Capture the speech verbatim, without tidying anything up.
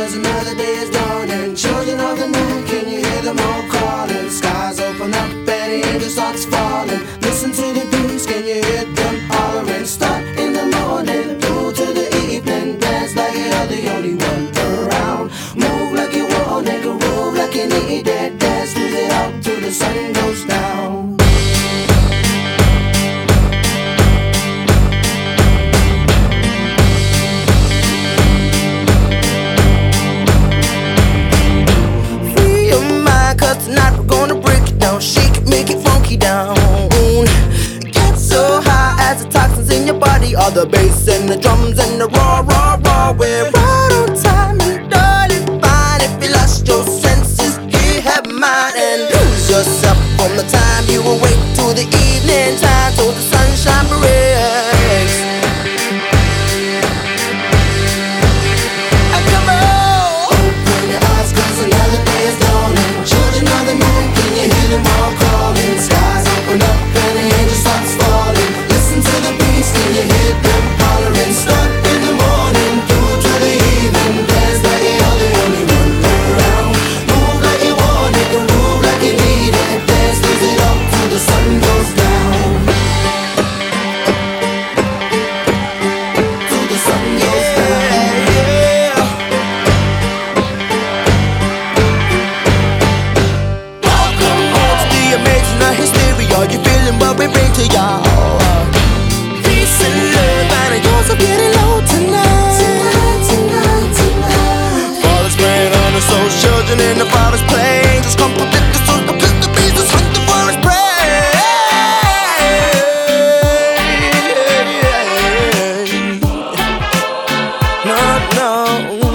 cause another day is dawning. Children of the night, can you hear them all calling? Skies open up and the angel starts falling. Listen to the beats, can you hear them hollering? Start in the morning, through to the evening. Dance like you're the only one around. Move like you want it, groove like you need it. Dance with it out till the sun goes down. Tonight we're gonna break it down, shake it, make it funky down. Get so high as the toxins in your body, all the bass and the drums and the raw, raw, raw. We're right on time and darling fine. If you lost your senses, you have mine. And lose yourself from the time you awake to the evening time, till the sunshine breaks. And come on, open your eyes cause another day is dawning. Children of the night, can you hear them all calling? Skies open up and the angel starts falling. Listen to the beats, can you hear them hollering? Start in the morning, through to the evening. Dance like you're the only one around. Move like you want it, groove like you need it. Dance, lose it up till the sun goes down. Till the sun goes down. Hysteria, you feeling what we bring to y'all? Peace and love, and you're so getting low tonight. Tonight, tonight, tonight. Father's playing on the soul, children in the father's plane. Just come protect the soul, because the beast is hunting for his prey. No, no.